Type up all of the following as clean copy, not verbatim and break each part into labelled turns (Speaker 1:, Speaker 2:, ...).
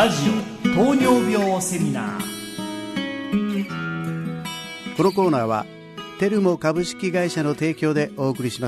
Speaker 1: ラジオ糖尿病セミナー。
Speaker 2: このコーナーはテルモ株式会社の提供でお送りします。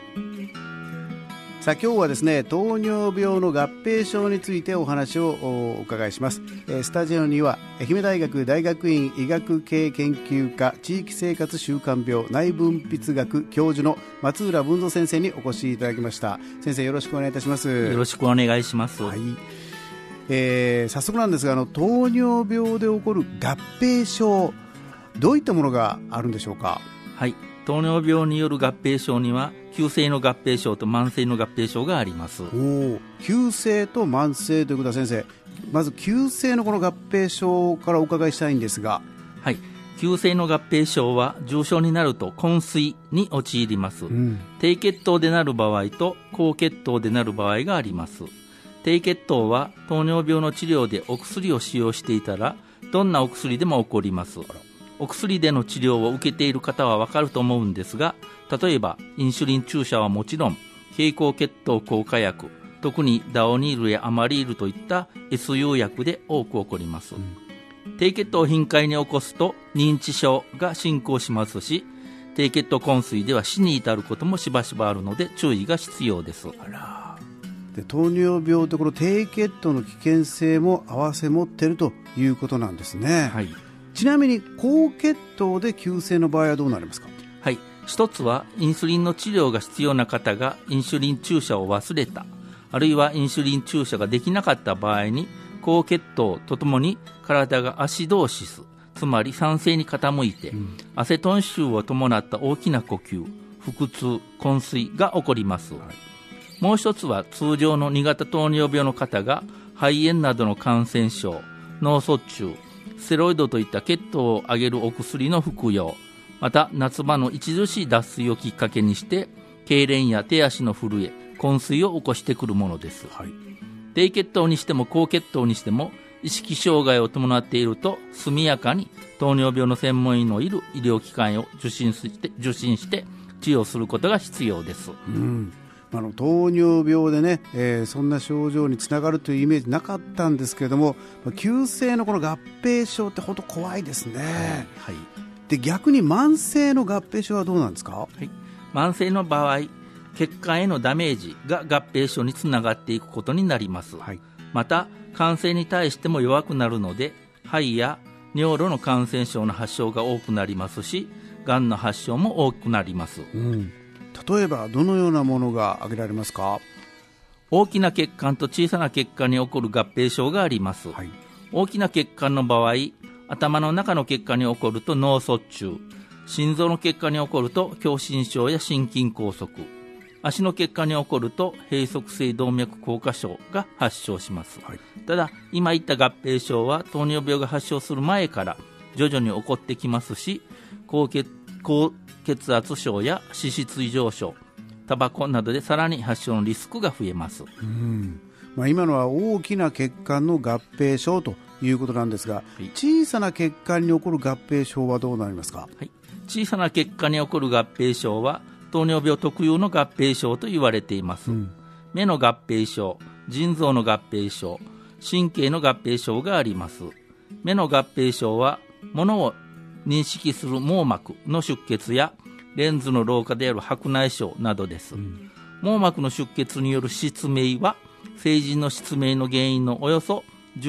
Speaker 2: さあ今日はですね、糖尿病の合併症についてお話をお伺いします。スタジオには愛媛大学大学院医学系研究科地域生活習慣病内分泌学教授の松浦文蔵先生にお越しいただきました。先生、よろしくお願いいたします。
Speaker 3: よろしくお願いします。
Speaker 2: はい。早速なんですが、糖尿病で起こる合併症、どういったものがあるんでしょうか。
Speaker 3: はい、糖尿病による合併症には急性の合併症と慢性の合併症があります。
Speaker 2: 急性と慢性ということは、先生、まず急性のこの合併症からお伺いしたいんですが。
Speaker 3: はい、急性の合併症は重症になると昏睡に陥ります。低血糖でなる場合と高血糖でなる場合があります。低血糖は糖尿病の治療でお薬を使用していたらどんなお薬でも起こります。お薬での治療を受けている方はわかると思うんですが、例えばインシュリン注射はもちろん、経口血糖効果薬、特にダオニールやアマリールといった SU 薬で多く起こります。低血糖を頻回に起こすと認知症が進行しますし、低血糖昏睡では死に至ることもしばしばあるので注意が必要です。
Speaker 2: で、糖尿病とこの低血糖の危険性も併せ持っているということなんですね。
Speaker 3: はい、
Speaker 2: ちなみに高血糖で急性の場合はどうなりますか。
Speaker 3: はい、一つはインスリンの治療が必要な方がインシュリン注射を忘れた、あるいはインシュリン注射ができなかった場合に、高血糖とともに体がアシドーシス、つまり酸性に傾いて、アセトン臭を伴った大きな呼吸、腹痛、昏睡が起こります。もう一つは通常の2型糖尿病の方が肺炎などの感染症、脳卒中、ステロイドといった血糖を上げるお薬の服用、また夏場の著しい脱水をきっかけにして痙攣や手足の震え、昏睡を起こしてくるものです。低血糖にしても高血糖にしても意識障害を伴っていると速やかに糖尿病の専門医のいる医療機関を受診して治療することが必要です。
Speaker 2: 糖尿病でね、そんな症状につながるというイメージなかったんですけれども、急性のこの合併症って本当怖いですね。で、逆に慢性の合併症はどうなんですか。
Speaker 3: 慢性の場合、血管へのダメージが合併症につながっていくことになります。また感染に対しても弱くなるので、肺や尿路の感染症の発症が多くなりますし、がんの発症も多くなります。
Speaker 2: 例えばどのようなものが挙げられますか。
Speaker 3: 大きな血管と小さな血管に起こる合併症があります。大きな血管の場合、頭の中の血管に起こると脳卒中、心臓の血管に起こると狭心症や心筋梗塞、足の血管に起こると閉塞性動脈硬化症が発症します。ただ今言った合併症は糖尿病が発症する前から徐々に起こってきますし、高血圧症や脂質異常症、タバコなどでさらに発症のリスクが増えます。
Speaker 2: 今のは大きな血管の合併症ということなんですが、小さな血管に起こる合併症はどうなりますか。
Speaker 3: 小さな血管に起こる合併症は糖尿病特有の合併症と言われています。目の合併症、腎臓の合併症、神経の合併症があります。目の合併症は物を認識する網膜の出血やレンズの老化である白内障などです。網膜の出血による失明は成人の失明の原因のおよそ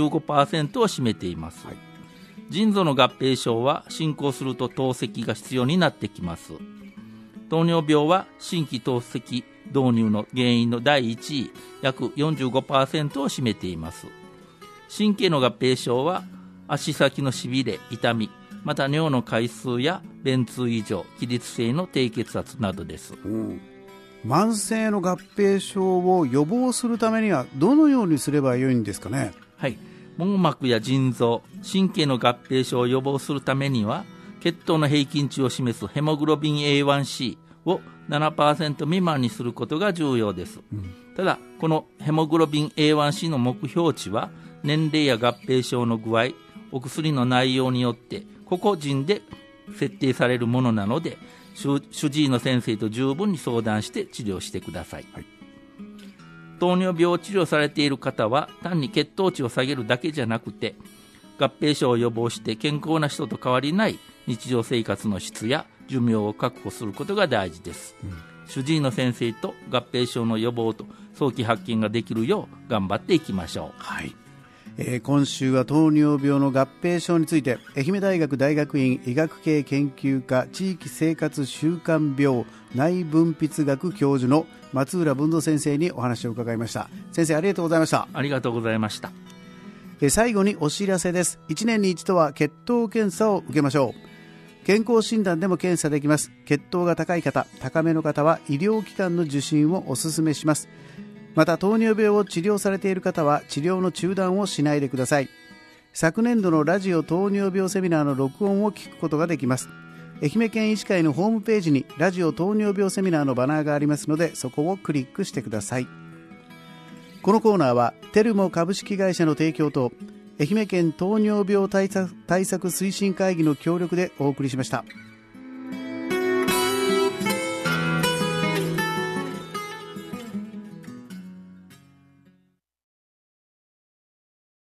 Speaker 3: 15% を占めています。腎臓の合併症は進行すると透析が必要になってきます。糖尿病は新規透析導入の原因の第1位、約 45% を占めています。神経の合併症は足先のしびれ、痛み、また尿の回数や便通異常、起立性の低血圧などです。
Speaker 2: 慢性の合併症を予防するためにはどのようにすればよいんですかね。
Speaker 3: 網膜や腎臓、神経の合併症を予防するためには、血糖の平均値を示すヘモグロビン A1C を 7% 未満にすることが重要です。ただこのヘモグロビン A1C の目標値は年齢や合併症の具合、お薬の内容によって個々人で設定されるものなので、主治医の先生と十分に相談して治療してください。 糖尿病を治療されている方は単に血糖値を下げるだけじゃなくて、合併症を予防して健康な人と変わりない日常生活の質や寿命を確保することが大事です、主治医の先生と合併症の予防と早期発見ができるよう頑張っていきましょう。
Speaker 2: はい。今週は糖尿病の合併症について愛媛大学大学院医学系研究科地域生活習慣病内分泌学教授の松浦文蔵先生にお話を伺いました。先生、ありがとうございました。
Speaker 3: ありがとうございました。
Speaker 2: 最後にお知らせです。1年に一度は血糖検査を受けましょう。健康診断でも検査できます。血糖が高い方、高めの方は医療機関の受診をお勧めします。また糖尿病を治療されている方は治療の中断をしないでください。昨年度のラジオ糖尿病セミナーの録音を聞くことができます。愛媛県医師会のホームページにラジオ糖尿病セミナーのバナーがありますので、そこをクリックしてください。このコーナーはテルモ株式会社の提供と愛媛県糖尿病対策推進会議の協力でお送りしました。